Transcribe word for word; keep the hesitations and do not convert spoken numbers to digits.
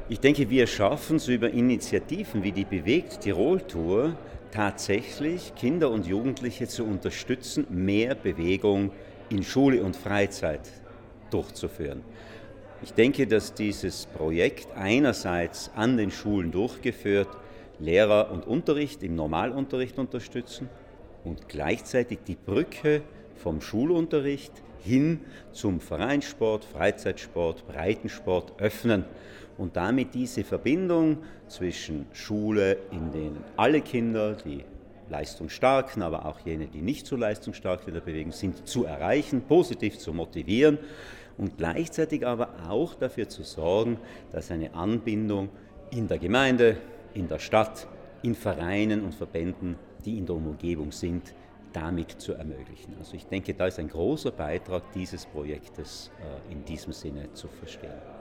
Ich denke, wir schaffen es über Initiativen wie die Bewegt Tirol Tour tatsächlich, Kinder und Jugendliche zu unterstützen, mehr Bewegung in Schule und Freizeit durchzuführen. Ich denke, dass dieses Projekt einerseits an den Schulen durchgeführt, Lehrer und Unterricht im Normalunterricht unterstützen und gleichzeitig die Brücke vom Schulunterricht hin zum Vereinssport, Freizeitsport, Breitensport öffnen und damit diese Verbindung zwischen Schule, in denen alle Kinder, die leistungsstarken, aber auch jene, die nicht so leistungsstark in der Bewegung sind, zu erreichen, positiv zu motivieren und gleichzeitig aber auch dafür zu sorgen, dass eine Anbindung in der Gemeinde, in der Stadt, in Vereinen und Verbänden, die in der Umgebung sind, damit zu ermöglichen. Also ich denke, da ist ein großer Beitrag dieses Projektes äh, in diesem Sinne zu verstehen.